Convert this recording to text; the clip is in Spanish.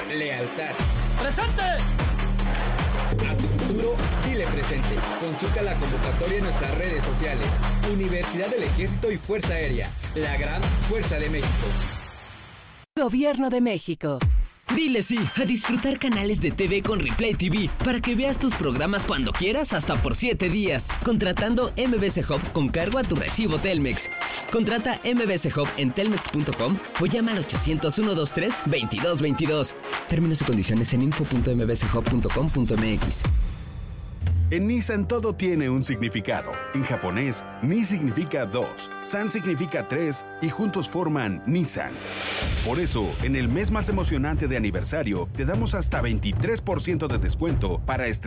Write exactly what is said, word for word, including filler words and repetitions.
lealtad. ¡Presente! A tu futuro, dile presente. Consulta la convocatoria en nuestras redes sociales. Universidad del Ejército y Fuerza Aérea, la gran fuerza de México. Gobierno de México. Dile sí a disfrutar canales de T V con Replay T V para que veas tus programas cuando quieras hasta por siete días. Contratando M B C Hub con cargo a tu recibo Telmex. Contrata M B C Hub en telmex punto com o llama al ochocientos, ciento veintitrés, veintidós veintidós. Términos y condiciones en info punto m b c hub punto com punto m x. En Nissan todo tiene un significado. En japonés, Ni significa dos, San significa tres y juntos forman Nissan. Por eso, en el mes más emocionante de aniversario, te damos hasta veintitrés por ciento de descuento para estrenar